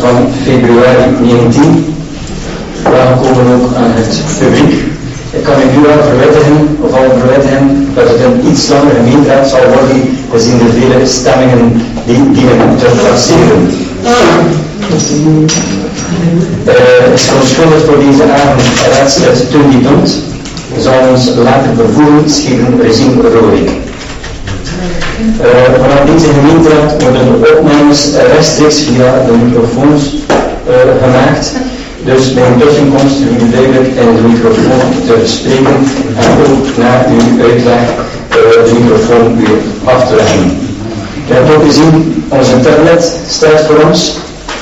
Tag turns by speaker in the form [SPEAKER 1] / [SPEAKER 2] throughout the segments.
[SPEAKER 1] van februari 19. Welkom ook aan het publiek. Ik kan u nu al verwittigen dat het een iets langere gemeenteraad zal worden, gezien de vele stemmingen die dienen te passeren. Is verontschuldigd voor deze avond raadslid Tony Dont, zal ons later vervoeren, schreven Regine Roerik. Vanaf deze gemeenteraad worden de opnames rechtstreeks via de microfoons gemaakt. Dus bij een tussenkomst u duidelijk in de microfoon te spreken en ook na uw uitleg de microfoon weer af te leggen. Je hebt ook gezien, onze tablet staat voor ons.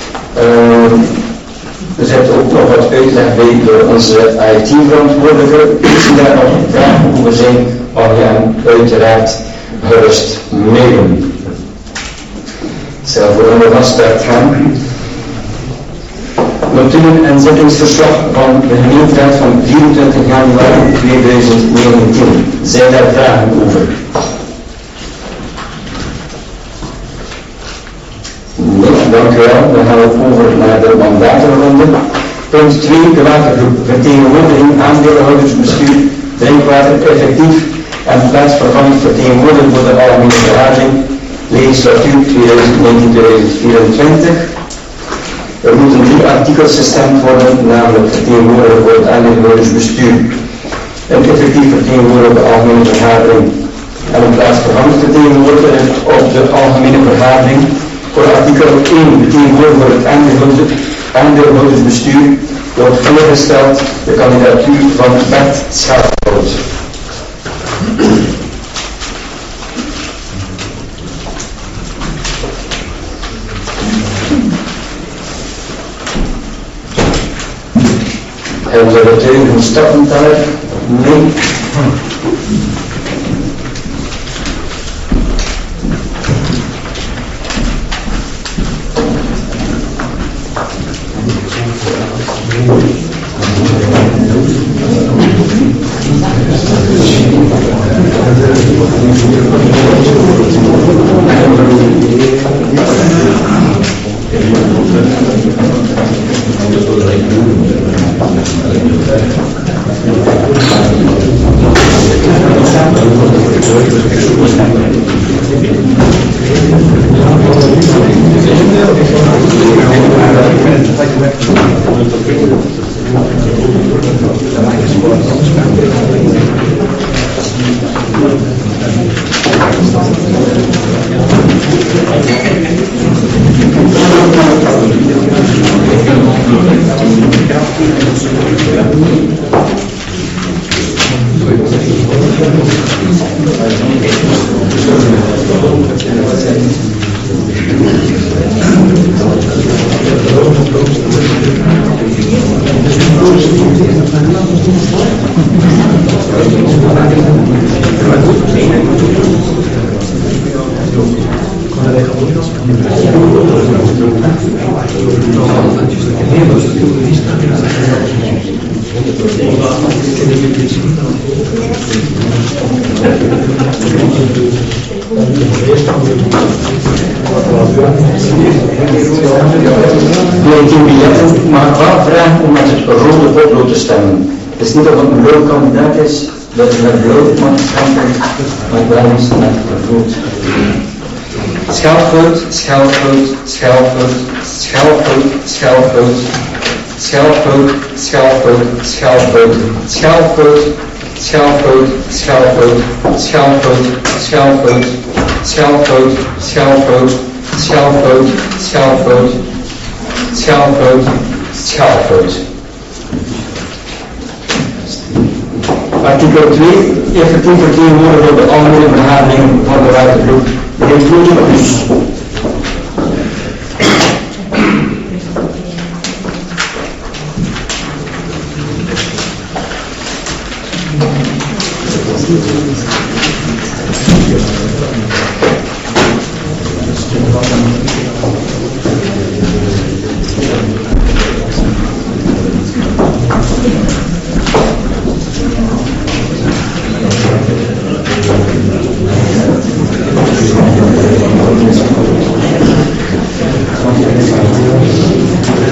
[SPEAKER 1] Er zit ook nog wat uitleg bij door onze IT-verantwoordelijke. Als u daar nog vragen over zijn, mag je hem uiteraard gerust mailen. Ik zal voor een vaststart gaan. Notulen en zittingsverslag van de gemeenteraad van 24 januari 2019. Zijn daar vragen over? Nee, dank u wel. Dan gaan we over naar de mandatenronde. Punt 2, de watergroep. Vertegenwoordiging, aandeelhoudersbestuur, drinkwater effectief en plaatsvervangend vertegenwoordigd voor de algemene vergadering, legislatuur 2019-2024. Er moeten 3 artikels gestemd worden, namelijk vertegenwoordiger voor het aandeelhoudersbestuur, een effectief vertegenwoordiger op de algemene vergadering en een plaatsvervangend vertegenwoordiger op de algemene vergadering. Voor artikel 1 vertegenwoordiger voor het aandeelhoudersbestuur wordt voorgesteld de kandidatuur van Bert Schaaphout. Hebben we dat tegen een stappenteller? Nee. Het is niet of het een blauw kandidaat is, dat het met blauw mag stemmen, maar wel eens met rood. Schelfgoed, schelfgoed, schelfgoed, schelfgoed, schelfgoed, schelfgoed, schelfgoed, schelfgoed, schelfgoed, schelfgoed, schelfgoed, schelfgoed, schelfgoed, schelfgoed, schelfgoed, schelfgoed, schelfgoed, schelfgoed, schelfgoed. Artikel 2, effectief vertegenwoordiger op de algemene vergadering van de watergroep. De heer Vloeijens.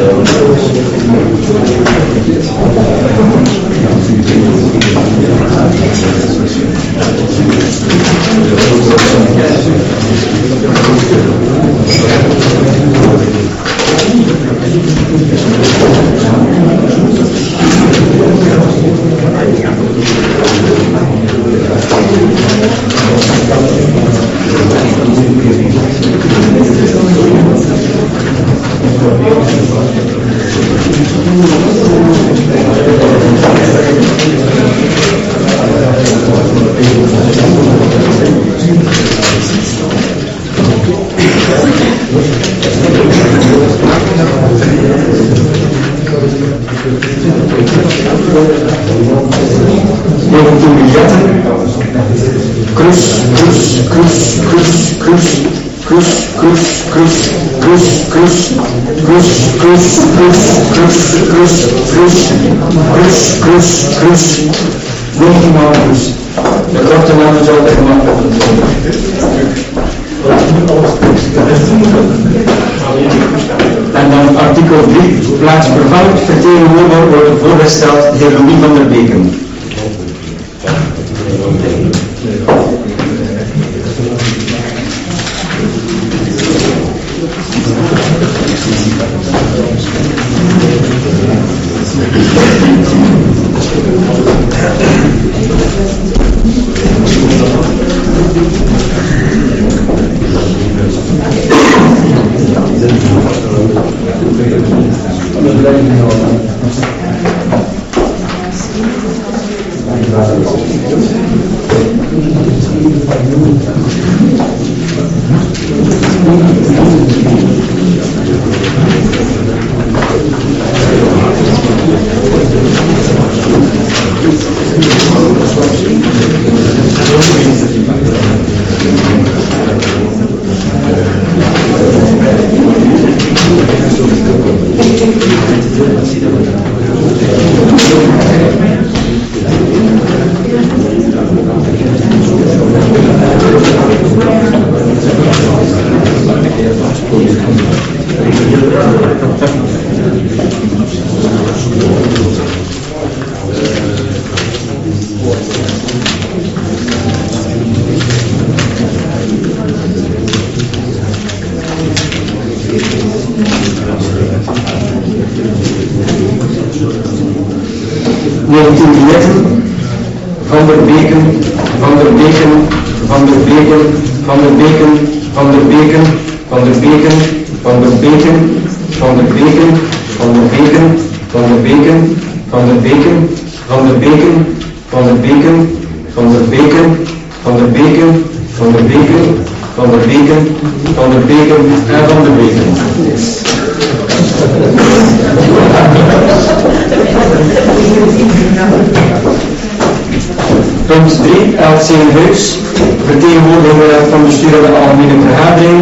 [SPEAKER 1] En dan artikel 3, plaatsvervangend vertegenwoordiger wordt voorgesteld de heer Louis van der Beken. Punt 3, LC Heus, vertegenwoordiger van bestuur aan de algemene vergadering.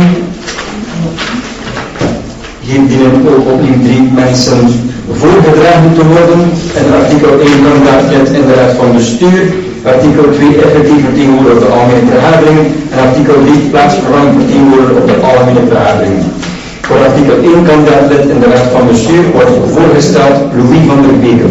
[SPEAKER 1] Hier dienen ook opnieuw 3 mensen voorgedragen te worden. En artikel 1 kandidaat in de raad van bestuur. Artikel 2 effectief vertegenwoordiger op de algemene vergadering. En artikel 3 plaatsvervangend vertegenwoordiger op de algemene vergadering. Voor artikel 1 kandidaat in de raad van bestuur wordt voorgesteld Louis van der Beken.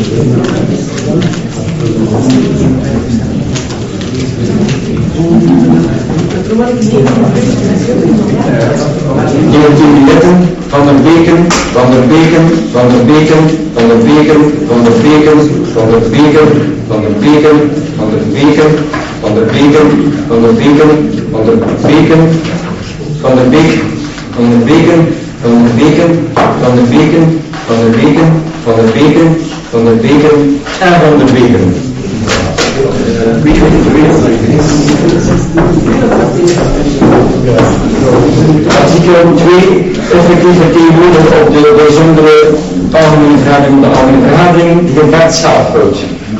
[SPEAKER 1] Van der Beken, Van der Beken, Van der Beken, Van der Beken, Van der Beken, Van der Beken, Van der Beken, Van der Beken, Van der Beken, Van der Beken, Van der Beken, Van der Beek, Van der Beken, Van der Beken, Van der Beken, Van der Beken, Van der Beken, Van der Beken en Van der Beken. Artikel 2, effectief vertegenwoordigd op de bijzondere algemene vergadering van de algemene vergadering, de heer Bert Schaalfroot.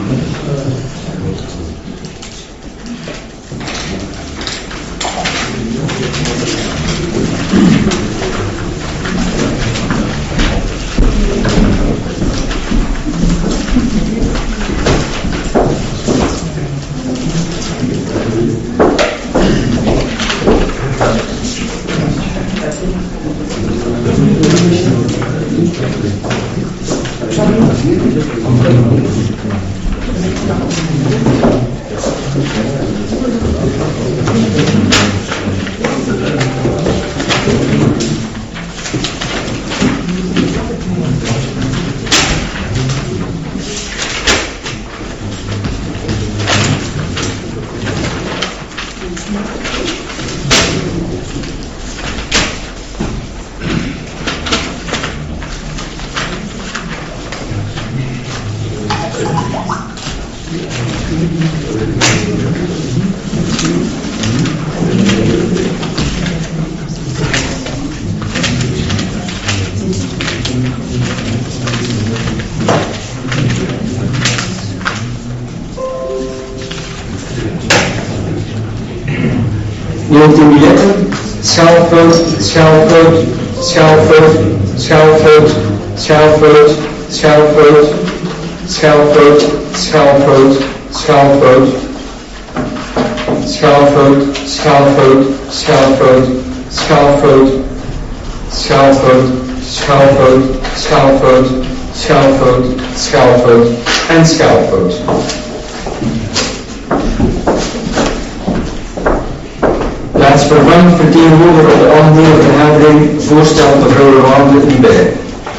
[SPEAKER 1] Schaalfroot, Schaalfroot, Schaalfroot, Schaalfroot, Schaalfroot, Schaalfroot, Schaalfroot, Schaalfroot, Schaalfroot, Schaalfroot, Schaalfroot, Schaalfroot, Schaalfroot, Schaalfroot, Schaalfroot, Schaalfroot, Schaalfroot, Schaalfroot en Schaalfroot. Plaatsvervangend vertegenwoordiger op de algemene vergadering voorstel mevrouw Rolande Libert.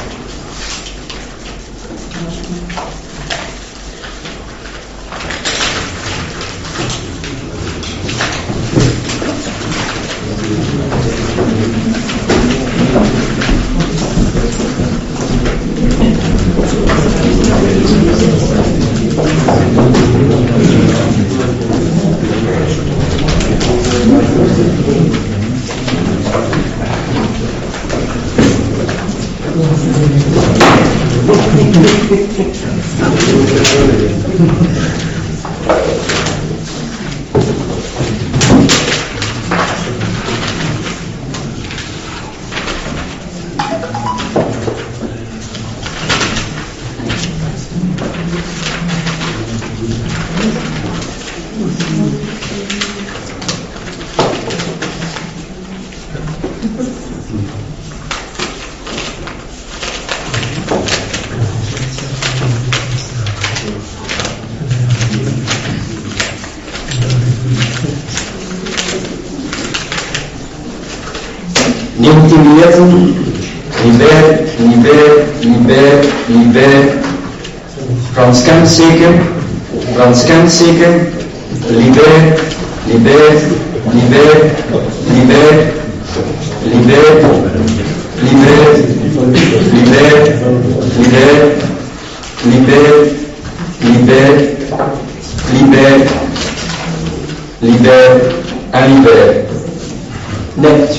[SPEAKER 1] Frans Kentzeker, Frans Kentzeker, Libert, Libert, Libert, Libert, Libert, Libert, Libert, Libert, Libert, Libert, Libert, Libert en Libert. Net.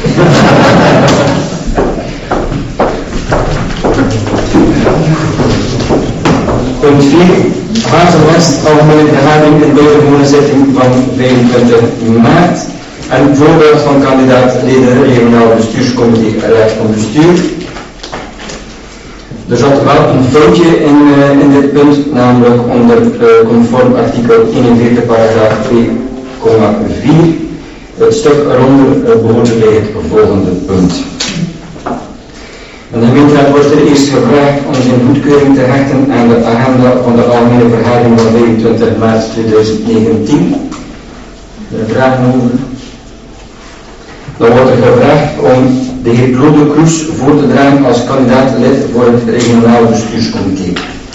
[SPEAKER 1] Punt 4. Hazel-West algemene vergadering in buitengewone zitting van 25 maart. En voorbeeld van kandidaat leden regionaal bestuurscomité raad van bestuur. Er zat wel een foutje in dit punt, namelijk onder conform artikel 41 paragraaf 2,4. Het stuk eronder behoort bij het volgende punt. De gemeenteraad wordt er eerst gevraagd om zijn goedkeuring te hechten aan de agenda van de algemene vergadering van 25 maart 2019. Er vragen over. Dan wordt er gevraagd om de heer Claude Kroes voor te dragen als kandidaat-lid voor het regionale bestuurscomité.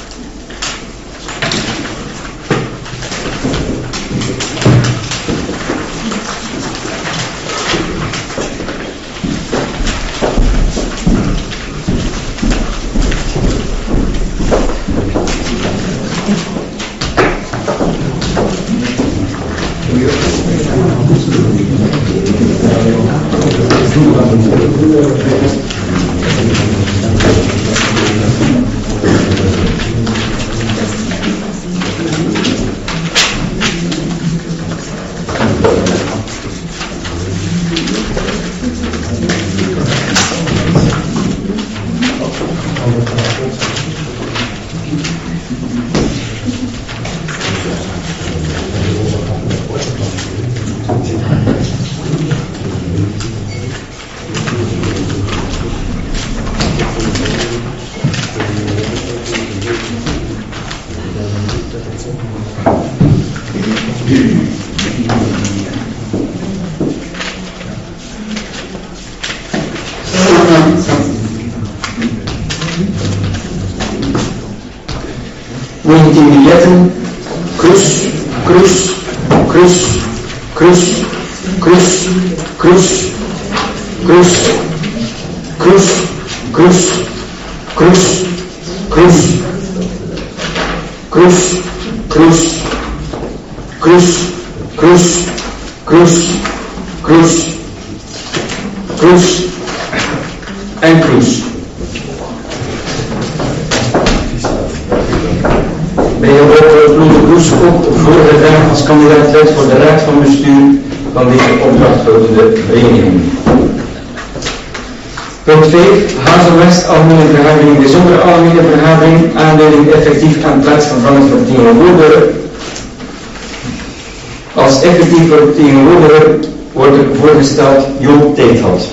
[SPEAKER 1] Biljetten, Kroes, Kroes, Kroes, Kroes, Kroes, Kroes, Kroes, Kroes, Kroes, Kroes, Kroes, Kroes, Kroes, Kroes, Kroes, Kroes, Kroes, Kroes en Kroes. Ben je ook Claude Kroes ook voorgedragen als kandidaat-lid voor de raad van bestuur van deze opdrachthoudende vereniging. Punt 5. Hazel-West algemene vergadering, bijzondere algemene vergadering, aanduiding effectief aan plaats vervangend vertegenwoordiger. Als effectief vertegenwoordiger wordt er voorgesteld Joop Teethalt.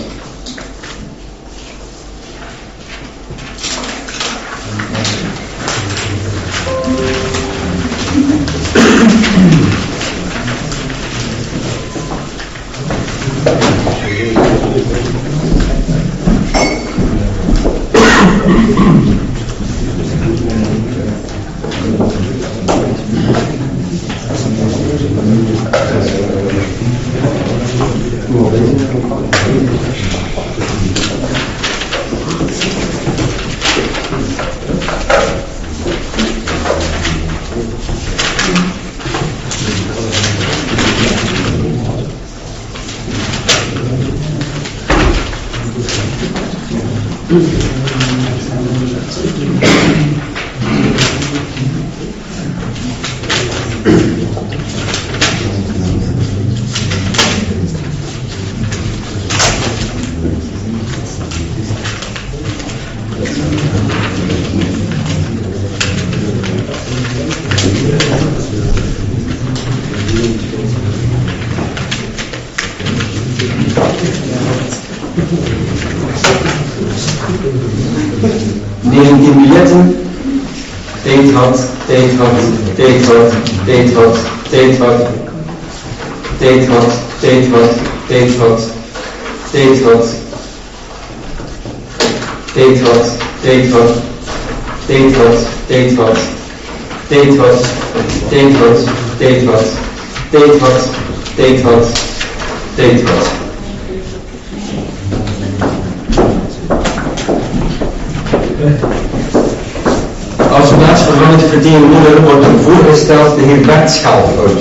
[SPEAKER 1] Als plaatsvervangend vertegenwoordiger wordt er voorgesteld de heer Bert Schaalvoort.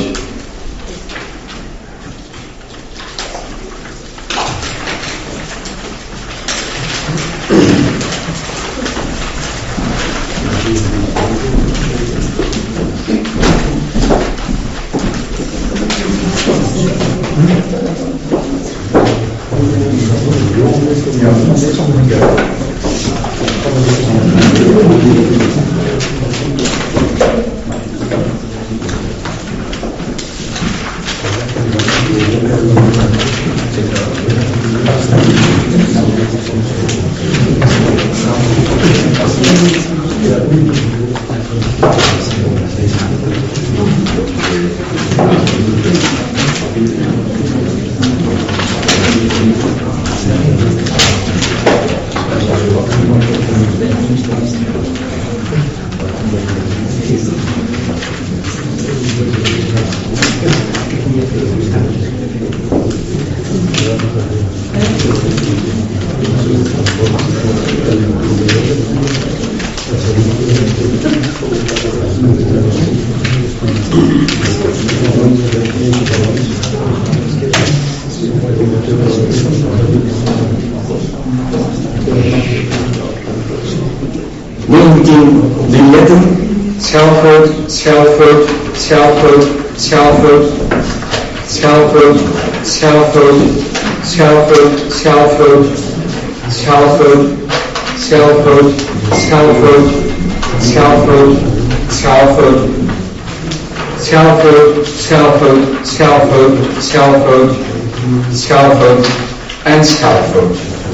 [SPEAKER 1] 19 biljetten. Schelfhout, Schelfhout, Schelfhout, Schelfhout, Schelfhout, Schelfhout, Schelfhout, Schelfhout, Schelfhout, Schelfhout, Schelfhout, Schelfhout, Schelfhout, Schelfhout, Schelfhout, Schelfhout, Schelfhout, Schelfhout en Schelfhout.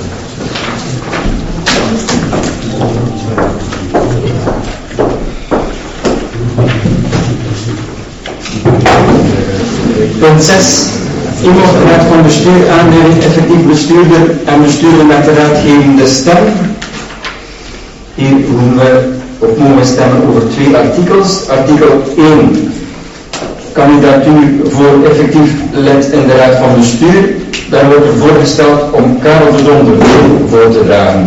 [SPEAKER 1] Punt 6. Iemand de raad van bestuur aanduiding effectief bestuurder en bestuurder met de raadgevende stem. Hier hoeven we op mogen stemmen over 2 artikels. Artikel 1. Kandidatuur voor effectief lid in de raad van bestuur. Daar wordt er voorgesteld om Karel de Donder voor te dragen.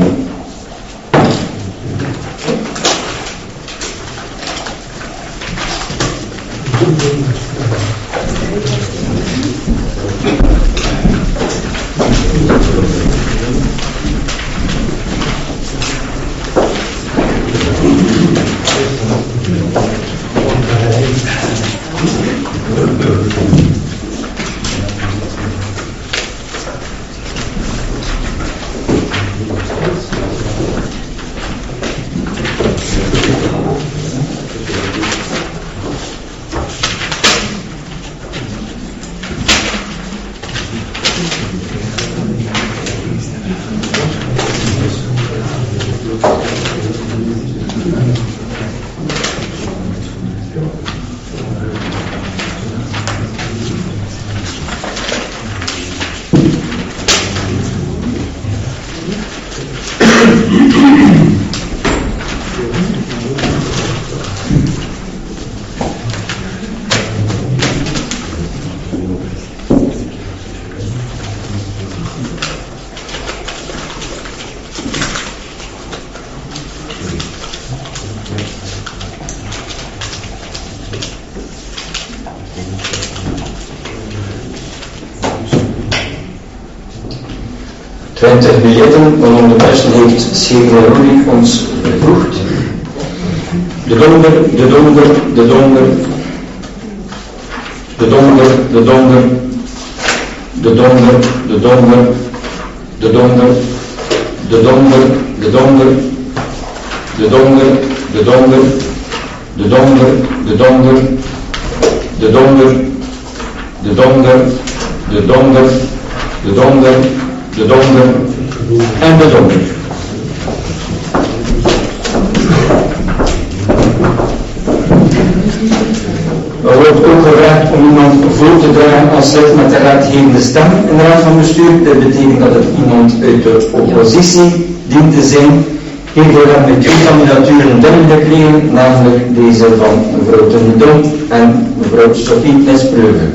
[SPEAKER 1] Biljetten, waaronder de persen heeft Scheveningen ons gevoegd. De donder, de donder, de donder, de donder, de donder, de donder, de donder, de donder, de donder, de donder, de donder, de donder, de donder, de donder, de donder, de donder, de donder, de donder, de donder en de donder. Er wordt ook gevraagd om iemand voor te dragen als lid met de raadgevende stem in de raad van bestuur. Dat betekent dat het iemand uit de oppositie dient te zijn. Hiervoor hebben we 2 kandidaturen binnengekregen, namelijk deze van mevrouw Tenedon en mevrouw Sophie Espreuve.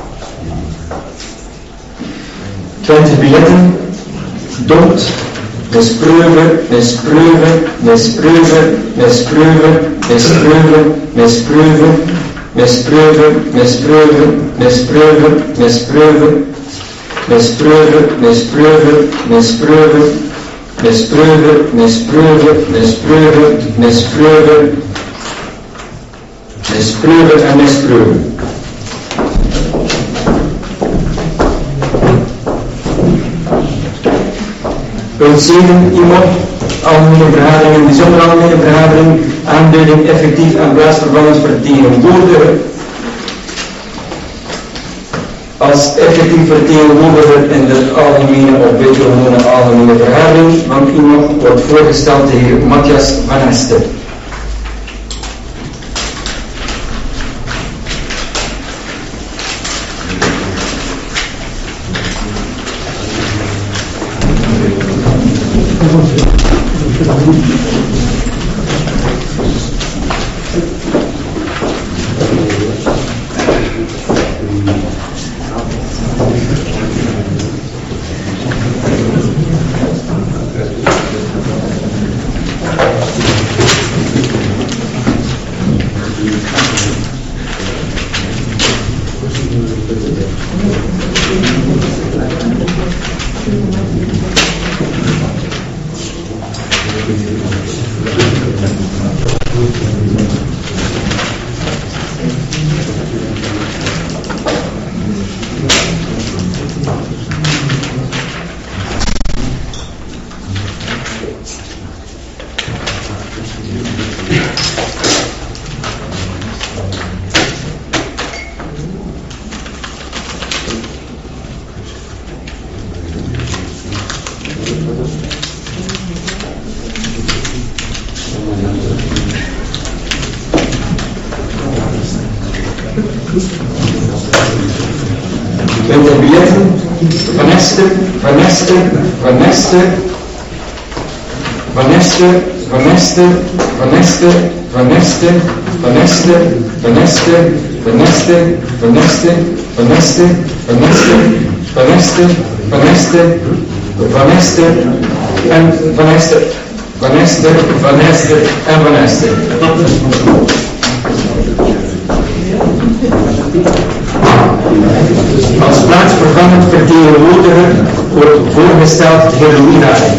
[SPEAKER 1] Biljetten, Dont, mispreuve, mispreuve, mispreuve, mispreuve, mispreuve, mispreuve, mispreuve, mispreuve, mispreuve, mispreuve, mispreuve, mispreuve, mispreuve, mispreuve, mispreuve, mispreuve, mispreuve, mispreuve en mispreuve. Punt 7, iemand, algemene vergadering, bijzonder algemene vergadering, aanduiding effectief en plaatsvervangingsvertegenwoordiger. Als effectief vertegenwoordiger in de algemene of buitengewone algemene vergadering van iemand wordt voorgesteld de heer Matthias van Esten. Met de biljetten Van Esten, Van Esten, Van Esten, Van Esten, Van Esten, Van Esten, Van Esten, Van Esten, Van Esten, Van Esten, Van Esten, Van Esten, Van Esten, Van Esten, Van Esten, Van Esten en Van Esten, Van Esten, Van Esten en Van Esten. Als plaatsvervangend vertegenwoordiger wordt voorgesteld de heer Louis Haring.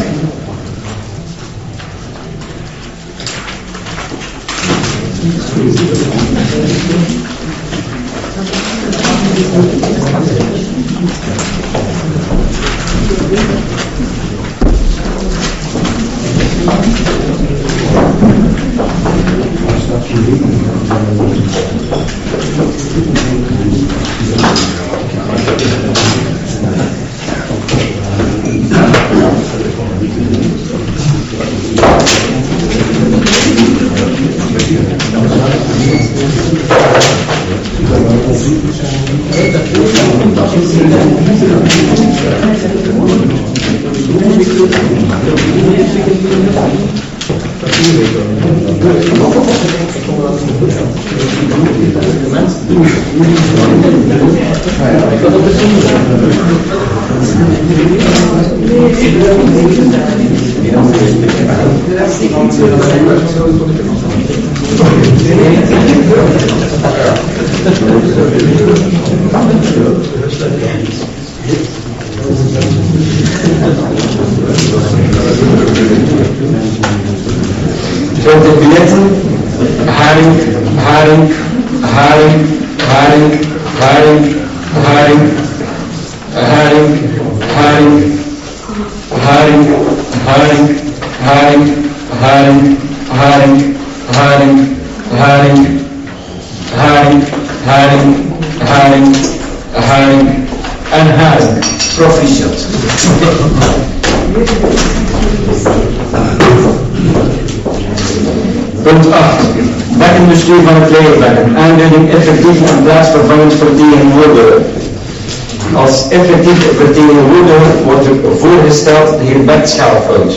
[SPEAKER 1] Met de biljetten Haring, Haring, Haring, Haring, Haring, Haring, Haring, Haring, Haring, Haring, Haring, Haring, Haring, Haring, Haring, Haring, Haring, Haring, Haring en Haring. Proficiat. Punt 8. Bekkenbestuur van het legerbekken. Aanduiding effectief en plaatsvervangend vertegenwoordiger. Als effectief vertegenwoordiger wordt er voorgesteld de heer Bert Schaalfout.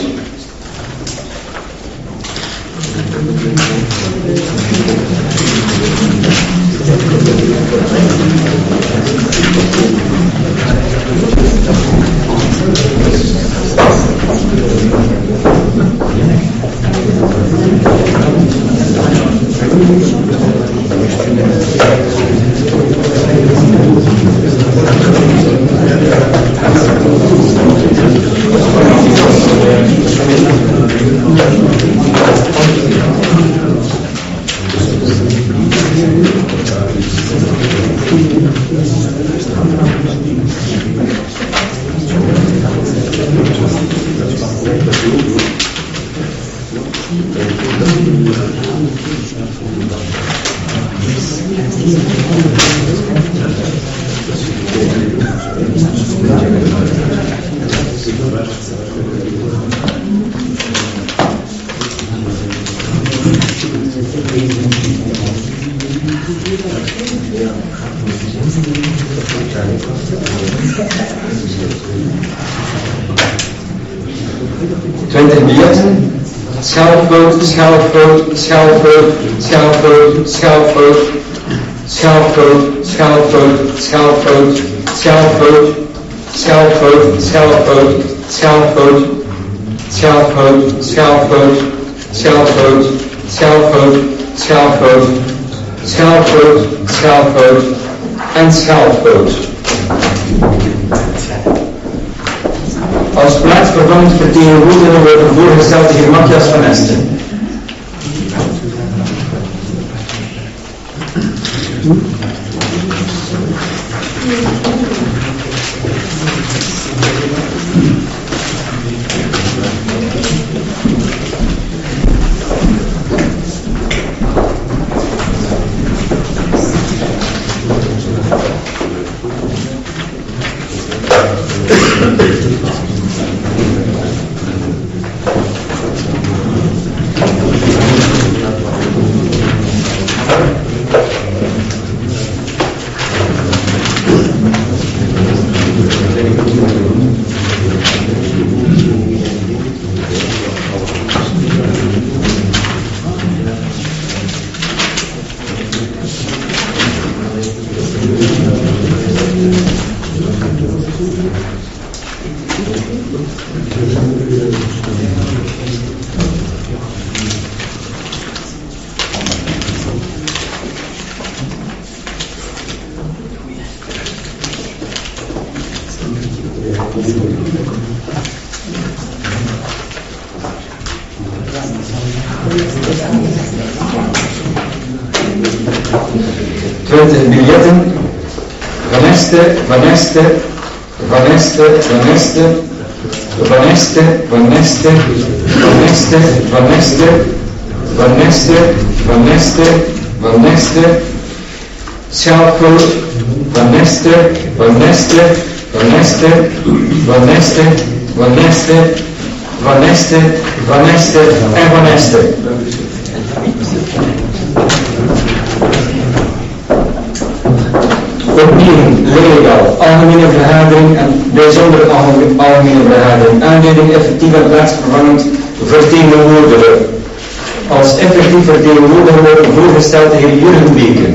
[SPEAKER 1] 20 biljetten. Schaalfout, schaalfout, schaalfout, schaalfout, schaalfout, schaalfout, schaalfout, schaalfout, schaalfout, schaalfout, schaalfout, schaalfout, schaalfout, schaalfout, schaalfout, schaalfout, schaalfout, schaalfout, schaalfout en schaalfout. Als plaatsvervangend vertegenwoordiger worden voorgesteld de heer Matthias van Esten. Biljetten. Van Este, Van Este, Van Este, Van Este, Van Este, Van Este, Van Este, Van Este, Van Este, Van Este, Van Este, Schaalfout, Van Este, Van Este, Van Este, Van Este, Van Este, Van Este, Van Este en Van Este. Opnieuw, legaal, algemene vergadering en bijzondere algemene vergadering, aanleiding effectief en plaatsvervangend vertegenwoordiger. Als effectief vertegenwoordiger wordt voorgesteld de heer Jurgen Beke.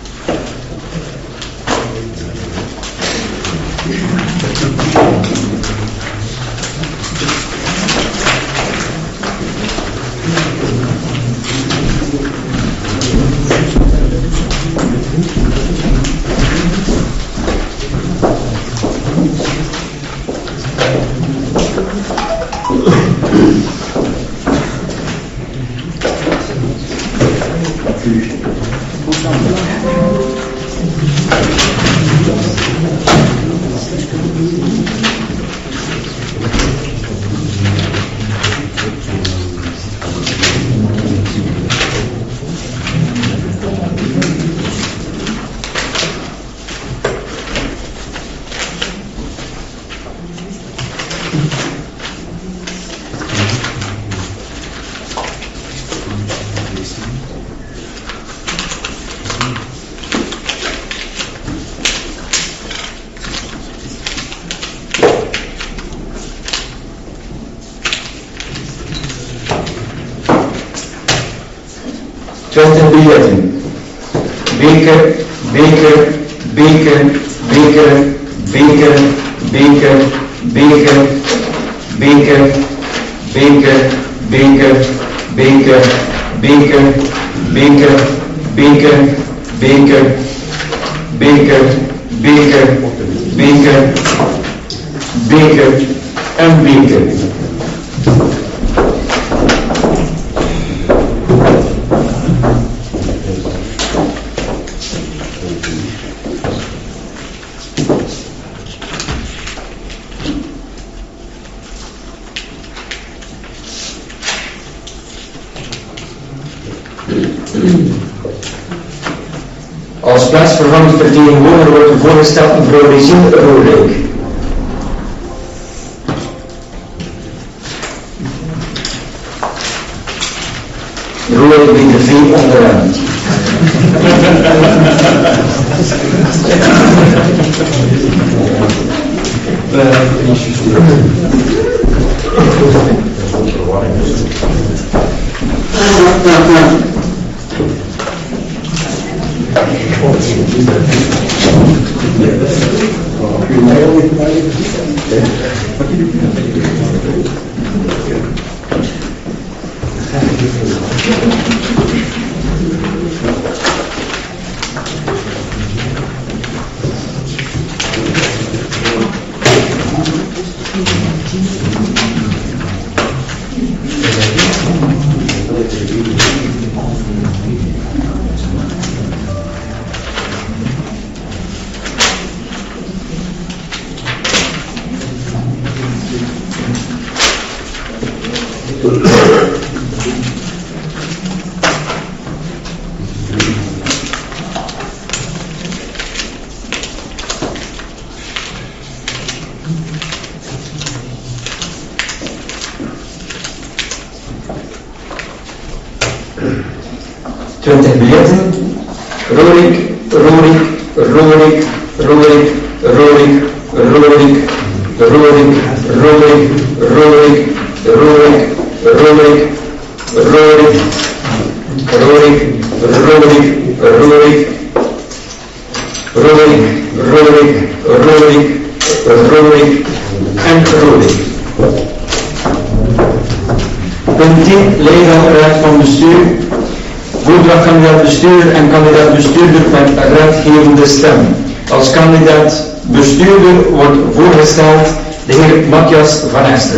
[SPEAKER 1] Biljetten. Beker, beker, beker, beker, beker, beker, beker, beker, beker, beker, beker, beker, beker, beker, beker, beker, beker, beker, beker en beker. Als plaatsvervangend vertegenwoordiger wordt er voorgesteld mevrouw Regine Roelink. Roelink met de V onderaan. En kandidaat bestuurder met raadgevende stem. Als kandidaat bestuurder wordt voorgesteld de heer Matthias van Ester.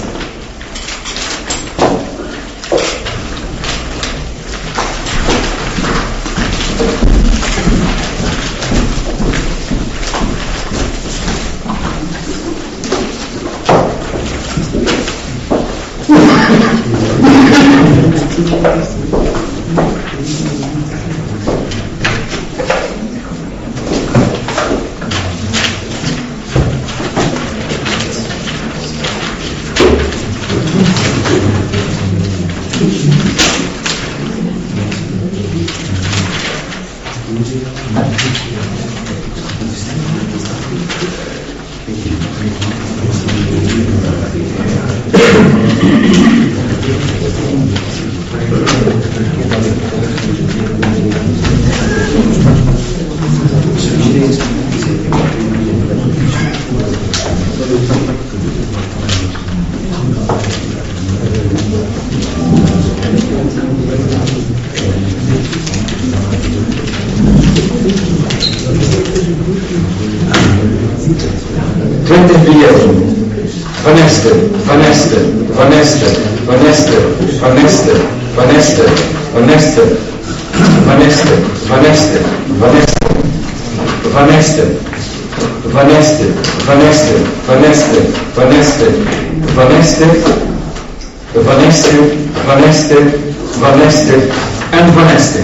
[SPEAKER 1] En Van Ester.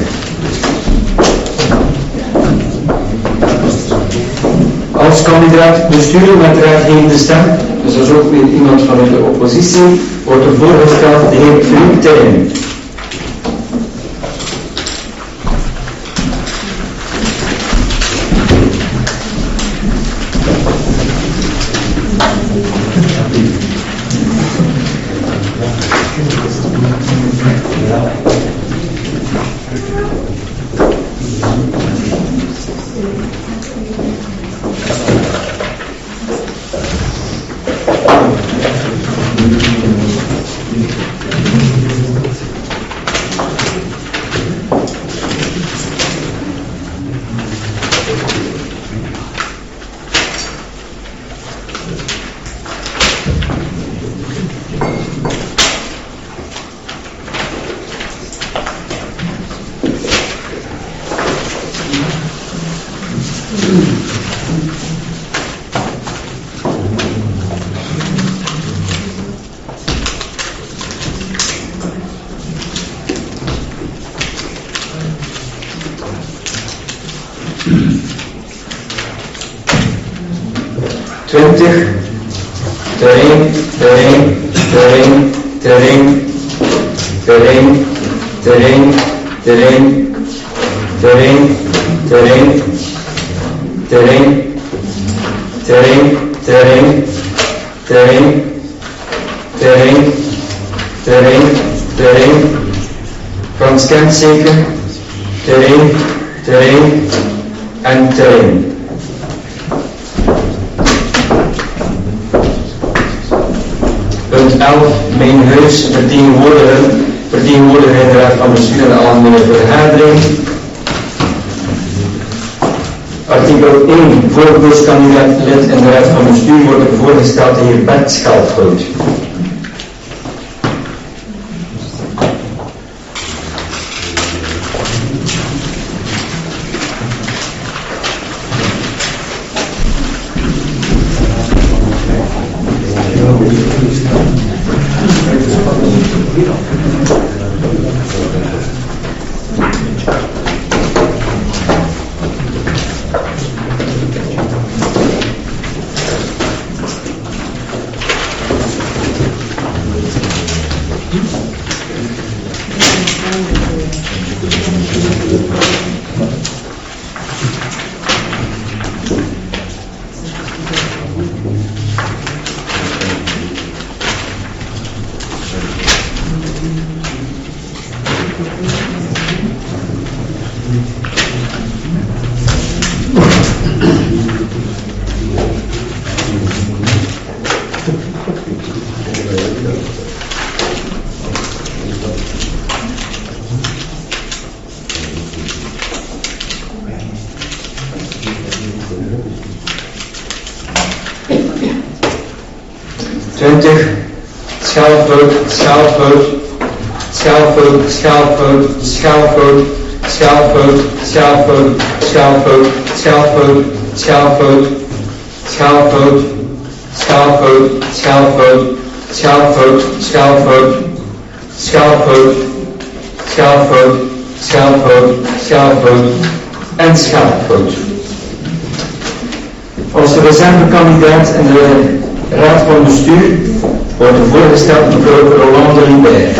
[SPEAKER 1] Als kandidaat bestuurder met raadgevende stem, dus dat is ook weer iemand vanuit de oppositie, wordt er voorgesteld de heer Philippe Terrein. 20. Terrein, terrein, terrein, terrein, terrein, terrein, terrein, terrein, terrein, terrein, terrein, terrein, terrein, terrein, terrein, terrein, Frans kent zeker, terrein, terrein en terrein. Punt 11, mijn huis vertegenwoordiger in de raad van bestuur en de algemene vergadering. Artikel 1, voorkeurskandidaat lid in de raad van bestuur wordt er voorgesteld de heer Bert Schalkhout. En Schalkhout. Als reservekandidaat in de raad van bestuur wordt er voorgesteld mevrouw Rolande Libert.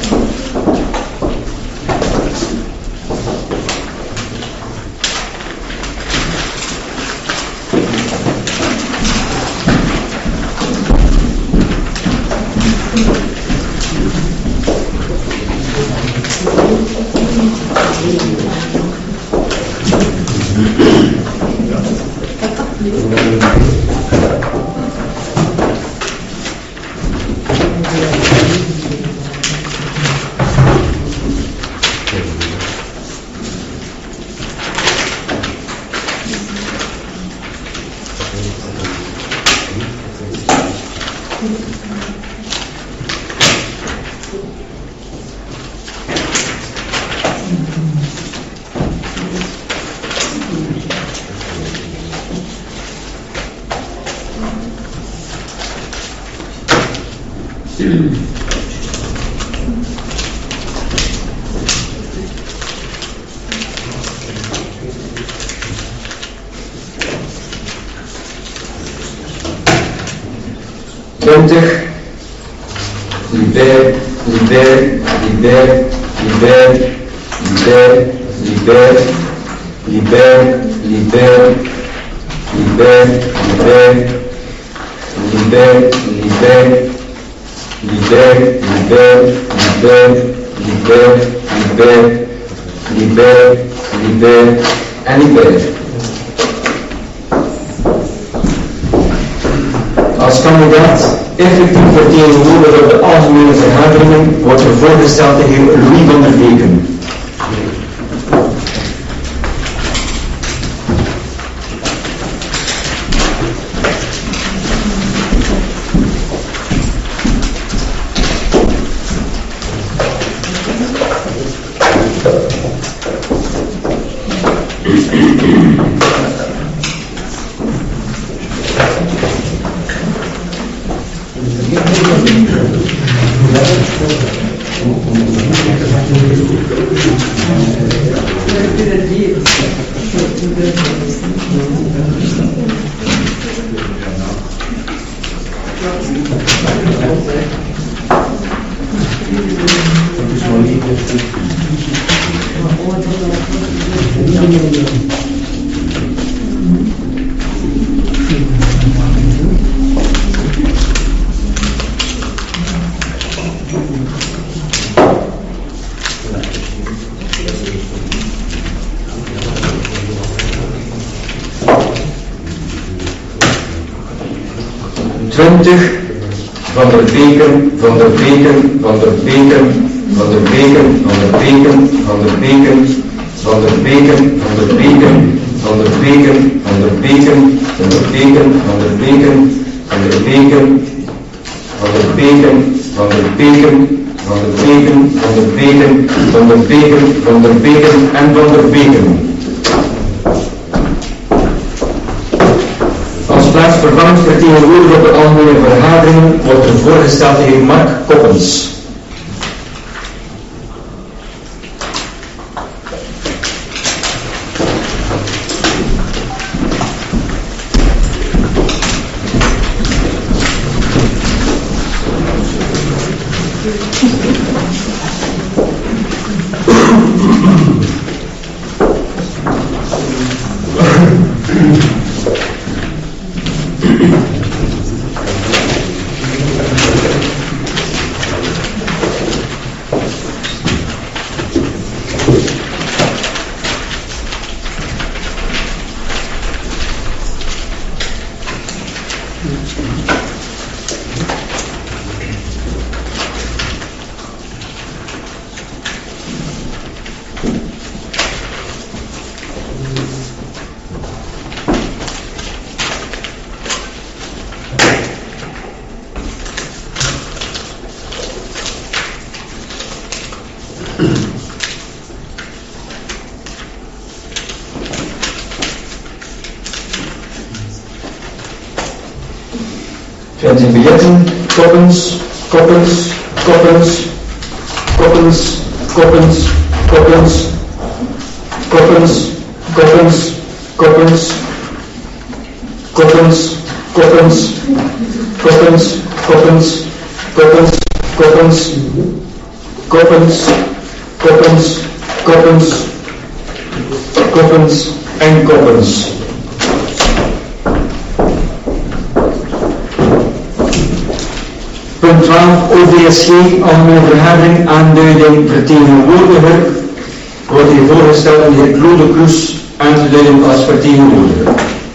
[SPEAKER 1] Als kandidaat effectief vertegenwoordiger op de algemene vergaderingen wordt er voorgesteld de heer Louis van der Weken. Van der Beken, Van der Beken, Van der Beken, Van der Beken, Van der Beken, Van der Beken, Van der Beken, Van der Beken, Van der Beken, Van der Beken, Van der Beken, Van der Beken, Van der Beken, Van der Beken, Van der Beken, Van der Beken, Van der Beken, Van der Beken, Van der Beken en Van der Beken. Als plaatsvervangend vertegenwoordiger op de algemene vergadering wordt er voorgesteld de heer Mark Koppens. Veertien biljetten, Koppens, Koppens, Koppens, Koppens, Koppens, Koppens, Koppens, Koppens, Koppens, Koppens, Koppens, Koppens, Koppens, Koppens, Koppens, Koppens, Koppens, Koppens, Koppens en Koppens. Punt 12, OVSG, algemene vergadering, aanduiding vertegenwoordiger, wordt hier voorgesteld de heer Claude Kroes aan te duiden als vertegenwoordiger.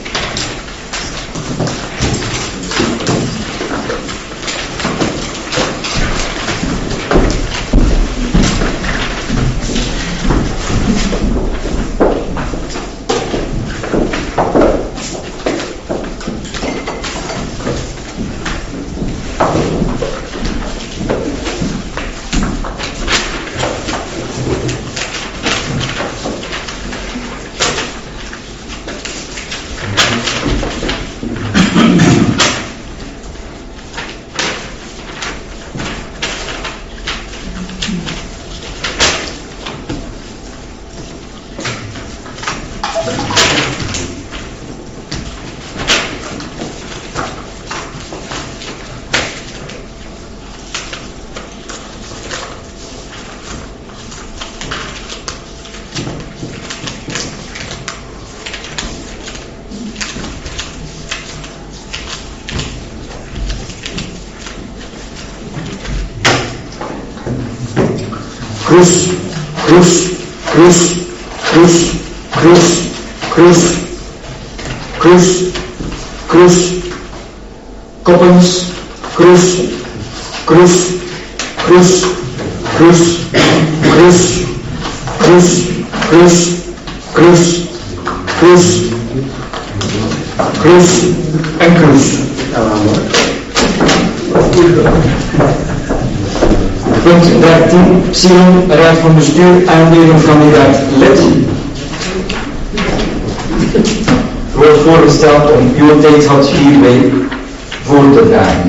[SPEAKER 1] Kroes, Kroes, Kroes, Kroes, Kroes, Kroes, Kroes, Kroes, Koppens, Kroes, Kroes, Kroes, Kroes, Kroes, Kroes, Kroes, Kroes, Kroes, Kroes en Kroes. Punt 13, Sion, Raad van Bestuur, aanduiding kandidaat lid. Wordt voorgesteld om uw tijd hierbij voor te dragen.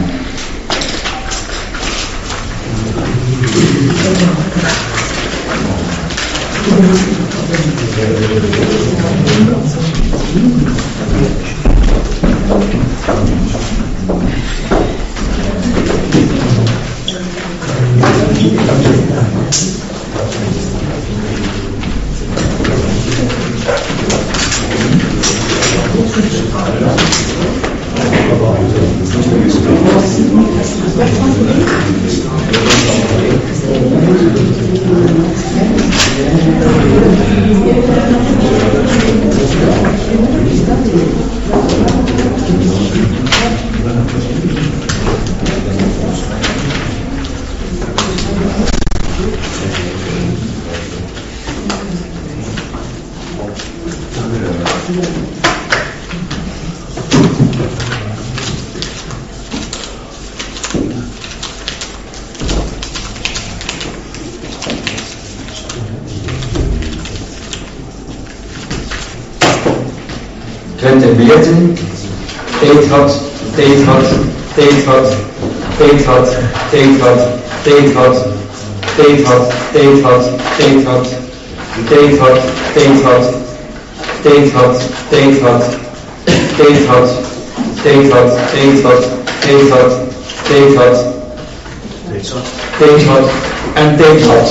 [SPEAKER 1] Biljetten, theetrad, theetrad, theetrad, theetrad, theetrad, theetrad, theetrad, theetrad, theetrad, theetrad, theetrad, theetrad, theetrad, theetrad, theetrad, theetrad, theetrad, theetrad, theetrad en theetrad.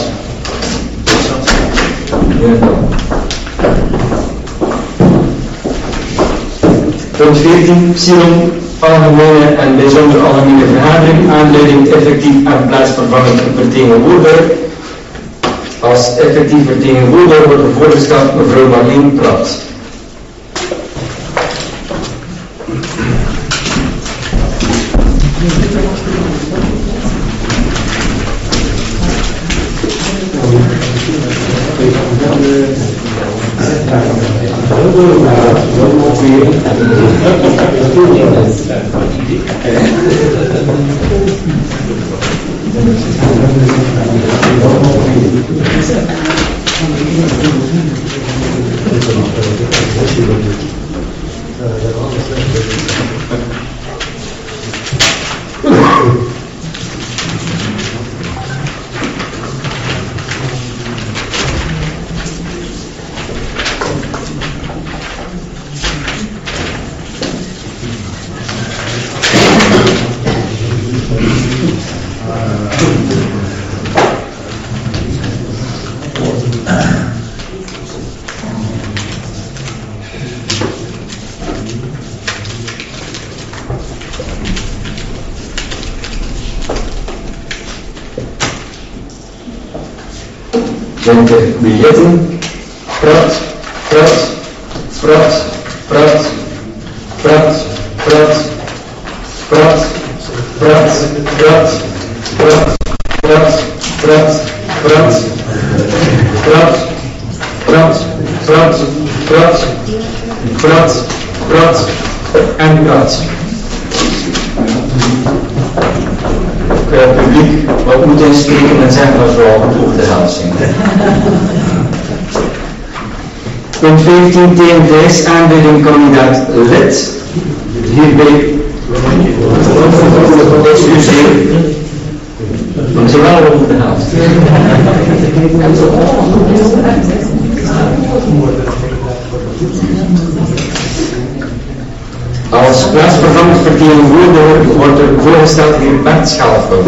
[SPEAKER 1] Punt 14, Psilon, algemene en bijzonder algemene vergadering, aanduiding effectief en plaatsvervangend vertegenwoordiger. Als effectief vertegenwoordiger wordt er voorgesteld mevrouw Marleen Prat. Biljetten, Prat, Prat, Prat, Prat, Prat, Prat, Prat, Prat, Prat, Prat, Prat, Prat, Prat, Prat, Prat, Prat, Prat, Prat, Prat en Prat. Publiek wat moet insteken en zeggen als we al goed over de helft zijn. Punt 15, TNVS, aanbieding kandidaat lid. Hierbij excuseer. Want ze wel over de helft. Als plaatsvervangend vertegenwoordiger wordt er voorgesteld heer Bert Schalfhout.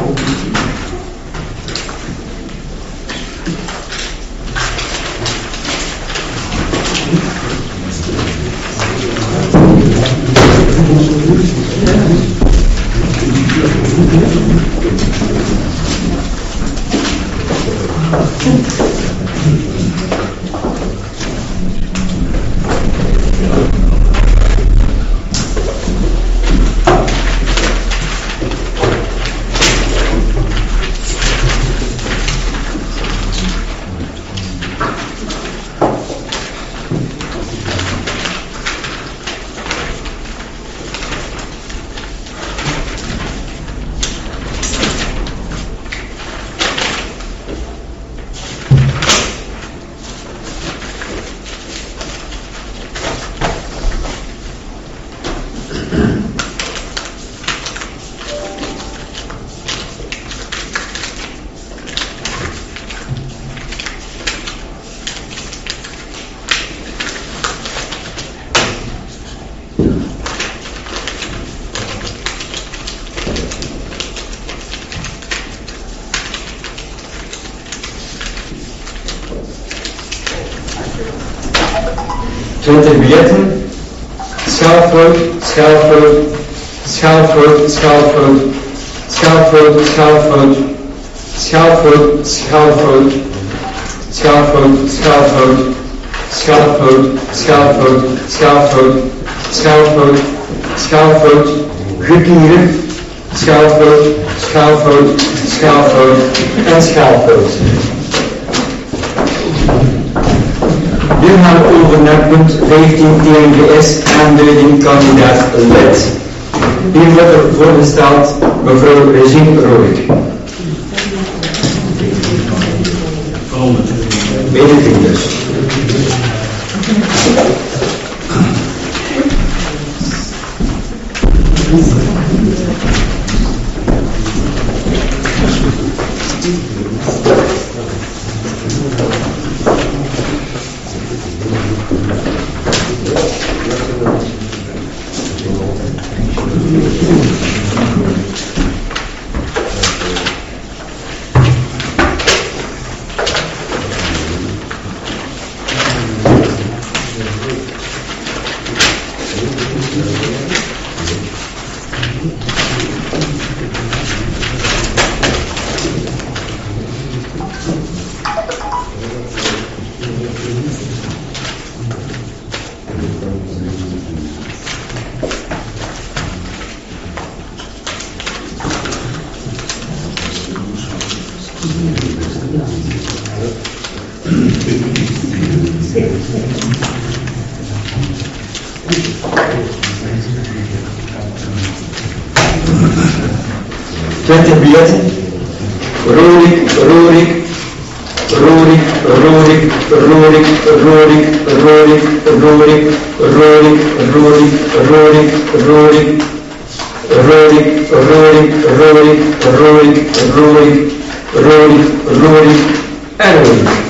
[SPEAKER 1] Biljetten, Schalfhout, Schalfhout, Schalfhout, Schalfhout, Schalfhout, Schalfhout, Schalfhout, Schalfhout, schaalfout, schaalfout, schaalfout, schaalfout, schaalfout, schaalfout, schaalfout, gekieren, schaalfout, schaalfout, schaalfout en schaalfout. Nu gaan we over naar punt 15 TNGS, aanduiding kandidaat LED. Hier wordt er voorgesteld mevrouw Regine Rooik. Medevinders. Twintig biljetten. Rorik, Rorik, Rorik, Rorik, Rorik, Rorik, Rorik, Rorik, Rorik, Rorik, Rorik, Rorik, Rorik, Rorik, Rorik, Rorik, Rorik, Rorik, Rorik en Rorik.